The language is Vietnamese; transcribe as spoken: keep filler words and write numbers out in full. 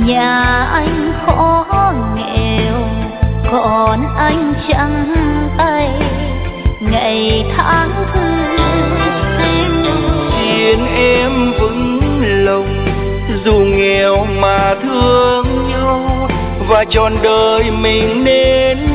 Nhà anh khó nghèo, còn anh trắng tay, ngày tháng thương xin. Xin em vững lòng, dù nghèo mà thương nhau, và trọn đời mình nên